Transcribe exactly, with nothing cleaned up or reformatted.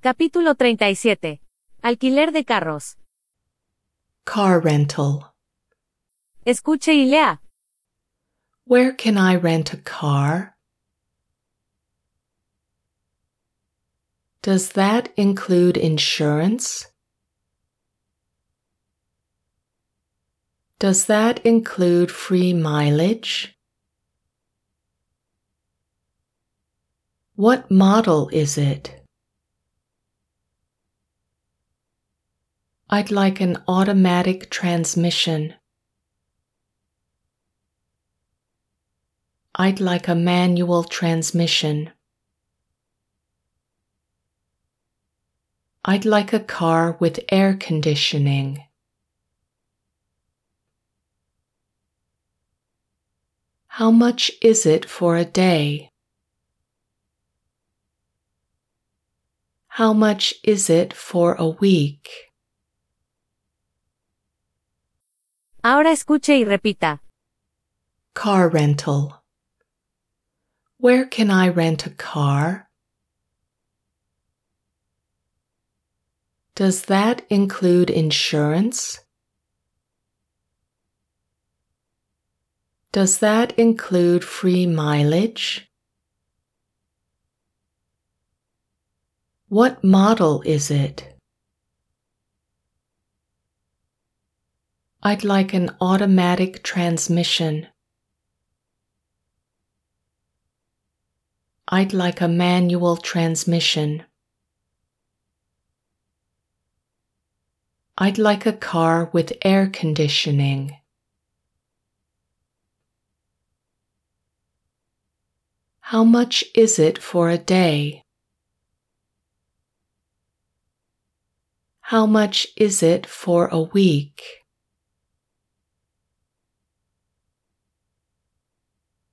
Capítulo treinta y siete. Alquiler de carros. Car rental. Escuche y lea. Where can I rent a car? Does that include insurance? Does that include free mileage? What model is it? I'd like an automatic transmission. I'd like a manual transmission. I'd like a car with air conditioning. How much is it for a day? How much is it for a week? Ahora escuche y repita. Car rental. Where can I rent a car? Does that include insurance? Does that include free mileage? What model is it? I'd like an automatic transmission. I'd like a manual transmission. I'd like a car with air conditioning. How much is it for a day? How much is it for a week?